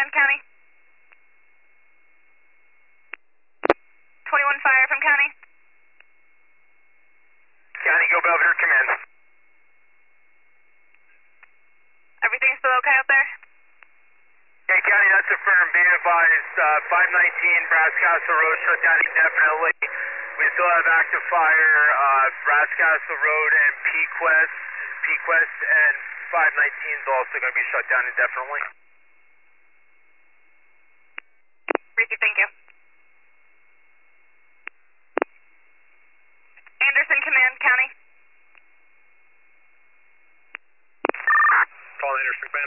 Command, County. 21 Fire from County. County, go Belvedere, Command. Everything still okay up there? Hey, County, that's affirmed. Be advised, 519 Brass Castle Road shut down indefinitely. We still have active fire, Brass Castle Road and Pequest, and 519 is also going to be shut down indefinitely. Receive, thank you. Anderson Command, County. Call Anderson Command.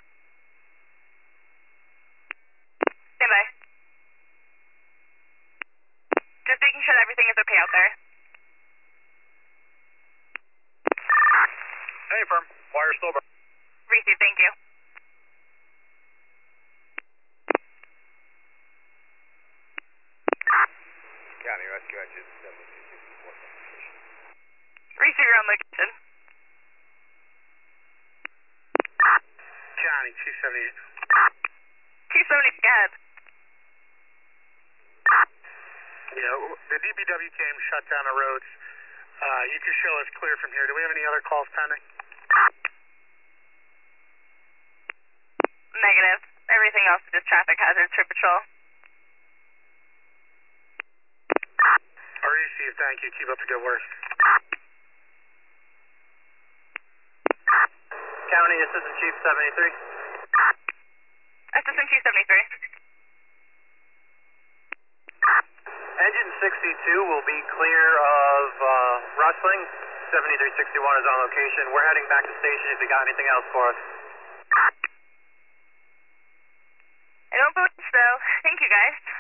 Stand by. Just making sure that everything is okay out there. Hey, firm. Wire still burning. Receive, thank you. County, rescue engine 7264. Receive your own location. County, 278. 270, go ahead. Yeah, the DPW came, shut down the roads. You can show us clear from here. Do we have any other calls pending? Negative. Everything else is just traffic hazard, Trip Patrol. REC, thank you. Keep up the good work. County, Assistant Chief 73. Assistant Chief 73. Engine 62 will be clear of Rustling. 7361 is on location. We're heading back to station if you got anything else for us. I don't believe so. Thank you, guys.